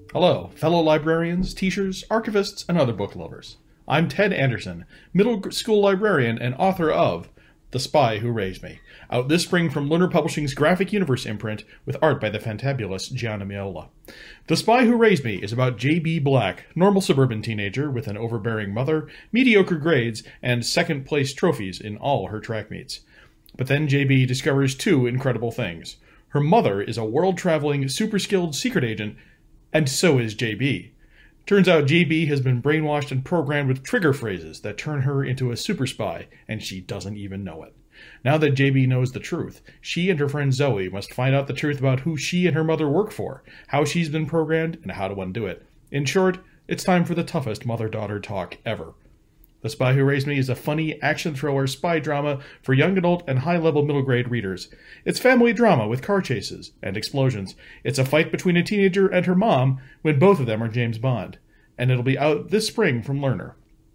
Hello, fellow librarians, teachers, archivists, and other book lovers. I'm Ted Anderson, middle school librarian and author of The Spy Who Raised Me, out this spring from Lerner Publishing's Graphic Universe imprint with art by the fantabulous Gianna Miola. The Spy Who Raised Me is about J.B. Black, normal suburban teenager with an overbearing mother, mediocre grades, and second-place trophies in all her track meets. But then J.B. discovers two incredible things. Her mother is a world-traveling, super-skilled secret agent, and so is JB. Turns out JB has been brainwashed and programmed with trigger phrases that turn her into a super spy, and she doesn't even know it. Now that JB knows the truth, she and her friend Zoe must find out the truth about who she and her mother work for, how she's been programmed, and how to undo it. In short, it's time for the toughest mother-daughter talk ever. The Spy Who Raised Me is a funny action thriller spy drama for young adult and high-level middle grade readers. It's family drama with car chases and explosions. It's a fight between a teenager and her mom when both of them are James Bond. And it'll be out this spring from Lerner.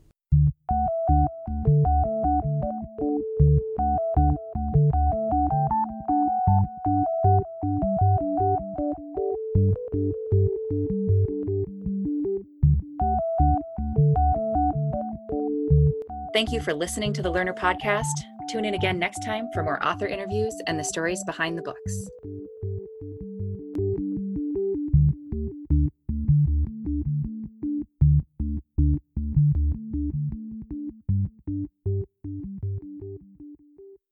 Thank you for listening to the Lerner Podcast. Tune in again next time for more author interviews and the stories behind the books.